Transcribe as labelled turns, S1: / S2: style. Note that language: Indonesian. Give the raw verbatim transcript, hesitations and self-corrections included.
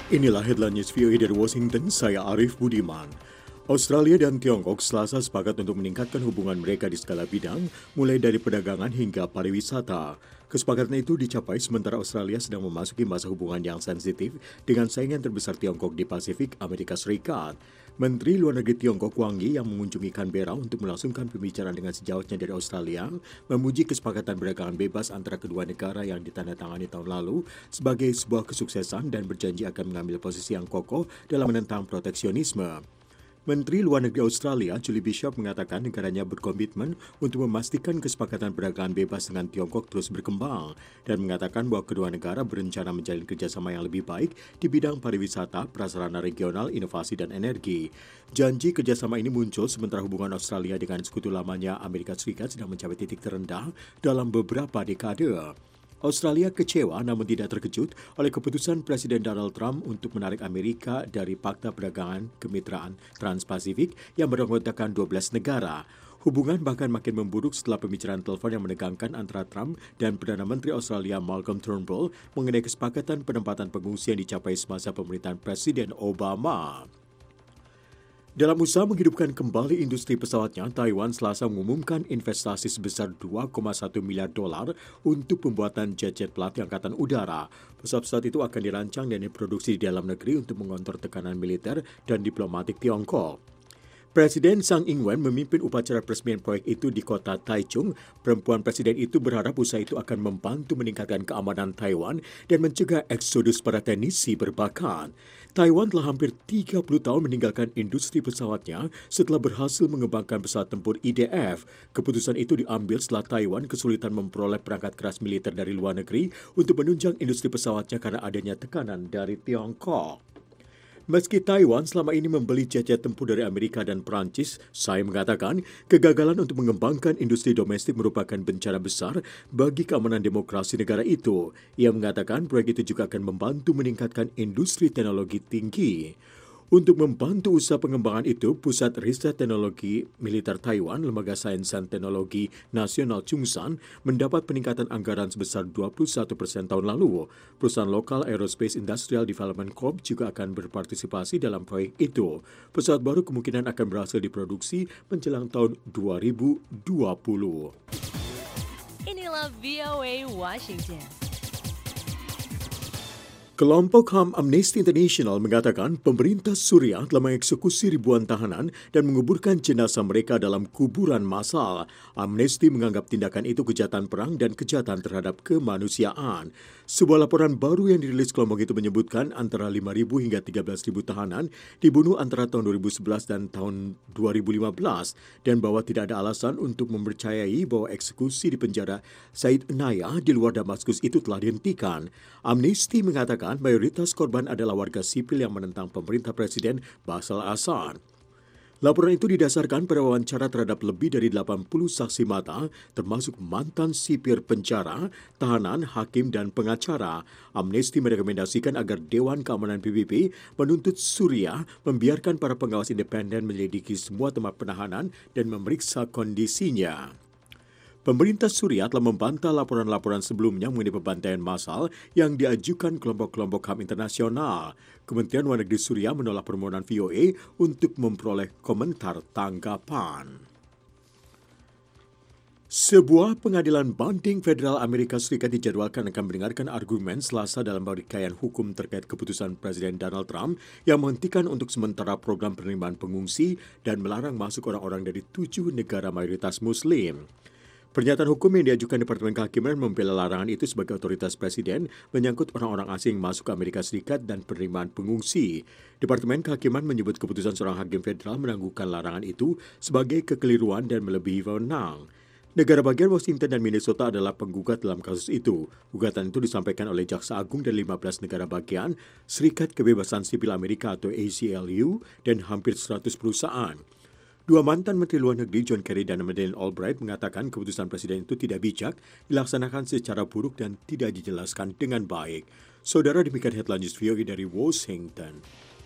S1: Inilah headline news V O A dari Washington, saya Arif Budiman. Australia dan Tiongkok Selasa sepakat untuk meningkatkan hubungan mereka di segala bidang, mulai dari perdagangan hingga pariwisata. Kesepakatan itu dicapai sementara Australia sedang memasuki masa hubungan yang sensitif dengan saingan terbesar Tiongkok di Pasifik, Amerika Serikat. Menteri Luar Negeri Tiongkok Wang Yi yang mengunjungi Canberra untuk melangsungkan pembicaraan dengan sejawatnya dari Australia, memuji kesepakatan perdagangan bebas antara kedua negara yang ditandatangani tahun lalu sebagai sebuah kesuksesan dan berjanji akan mengambil posisi yang kokoh dalam menentang proteksionisme. Menteri Luar Negeri Australia, Julie Bishop, mengatakan negaranya berkomitmen untuk memastikan kesepakatan perdagangan bebas dengan Tiongkok terus berkembang dan mengatakan bahwa kedua negara berencana menjalin kerjasama yang lebih baik di bidang pariwisata, prasarana regional, inovasi, dan energi. Janji kerjasama ini muncul sementara hubungan Australia dengan sekutu lamanya Amerika Serikat sedang mencapai titik terendah dalam beberapa dekade. Australia kecewa namun tidak terkejut oleh keputusan Presiden Donald Trump untuk menarik Amerika dari Pakta Perdagangan Kemitraan Trans-Pasifik yang beranggotakan dua belas negara. Hubungan bahkan makin memburuk setelah pembicaraan telepon yang menegangkan antara Trump dan Perdana Menteri Australia Malcolm Turnbull mengenai kesepakatan penempatan pengungsi yang dicapai semasa pemerintahan Presiden Obama. Dalam usaha menghidupkan kembali industri pesawatnya, Taiwan Selasa mengumumkan investasi sebesar dua koma satu miliar dolar untuk pembuatan jet-jet pelatih Angkatan Udara. Pesawat-pesawat itu akan dirancang dan diproduksi di dalam negeri untuk mengontrol tekanan militer dan diplomatik Tiongkok. Presiden Tsang Ing-wen memimpin upacara peresmian proyek itu di kota Taichung. Perempuan presiden itu berharap usaha itu akan membantu meningkatkan keamanan Taiwan dan mencegah eksodus para teknisi berbakat. Taiwan telah hampir tiga puluh tahun meninggalkan industri pesawatnya setelah berhasil mengembangkan pesawat tempur I D F. Keputusan itu diambil setelah Taiwan kesulitan memperoleh perangkat keras militer dari luar negeri untuk menunjang industri pesawatnya karena adanya tekanan dari Tiongkok. Meski Taiwan selama ini membeli jet-jet tempur dari Amerika dan Perancis, Tsai mengatakan kegagalan untuk mengembangkan industri domestik merupakan bencana besar bagi keamanan demokrasi negara itu. Ia mengatakan proyek itu juga akan membantu meningkatkan industri teknologi tinggi. Untuk membantu usaha pengembangan itu, Pusat Riset Teknologi Militer Taiwan, Lembaga Sains dan Teknologi Nasional Chungsan, mendapat peningkatan anggaran sebesar dua puluh satu persen tahun lalu. Perusahaan lokal Aerospace Industrial Development Corp juga akan berpartisipasi dalam proyek itu. Pesawat baru kemungkinan akan berhasil diproduksi menjelang tahun dua ribu dua puluh.
S2: Inilah V O A Washington.
S1: Kelompok H A M Amnesty International mengatakan pemerintah Suriah telah mengeksekusi ribuan tahanan dan menguburkan jenazah mereka dalam kuburan massal. Amnesty menganggap tindakan itu kejahatan perang dan kejahatan terhadap kemanusiaan. Sebuah laporan baru yang dirilis kelompok itu menyebutkan antara lima ribu hingga tiga belas ribu tahanan dibunuh antara tahun dua ribu sebelas dan tahun dua ribu lima belas dan bahwa tidak ada alasan untuk mempercayai bahwa eksekusi di penjara Said Naya di luar Damaskus itu telah dihentikan. Amnesty mengatakan mayoritas korban adalah warga sipil yang menentang pemerintah Presiden Bashar al-Assad. Laporan itu didasarkan pada wawancara terhadap lebih dari delapan puluh saksi mata, termasuk mantan sipir penjara, tahanan, hakim, dan pengacara. Amnesty merekomendasikan agar Dewan Keamanan P B B menuntut Suriah membiarkan para pengawas independen menyelidiki semua tempat penahanan dan memeriksa kondisinya. Pemerintah Suriah telah membantah laporan-laporan sebelumnya mengenai pembantaian massal yang diajukan kelompok-kelompok H A M internasional. Kementerian Luar Negeri Suriah menolak permohonan V O A untuk memperoleh komentar tanggapan. Sebuah pengadilan banding federal Amerika Serikat dijadwalkan akan mendengarkan argumen Selasa dalam rangkaian hukum terkait keputusan Presiden Donald Trump yang menghentikan untuk sementara program penerimaan pengungsi dan melarang masuk orang-orang dari tujuh negara mayoritas Muslim. Pernyataan hukum yang diajukan Departemen Kehakiman membela larangan itu sebagai otoritas Presiden menyangkut orang-orang asing masuk ke Amerika Serikat dan penerimaan pengungsi. Departemen Kehakiman menyebut keputusan seorang hakim federal menangguhkan larangan itu sebagai kekeliruan dan melebihi wewenang. Negara bagian Washington dan Minnesota adalah penggugat dalam kasus itu. Gugatan itu disampaikan oleh Jaksa Agung dari lima belas negara bagian, Serikat Kebebasan Sipil Amerika atau A C L U, dan hampir seratus perusahaan. Dua mantan Menteri Luar Negeri John Kerry dan Madeleine Albright mengatakan keputusan Presiden itu tidak bijak, dilaksanakan secara buruk dan tidak dijelaskan dengan baik. Saudara, demikian headline news V O A dari Washington.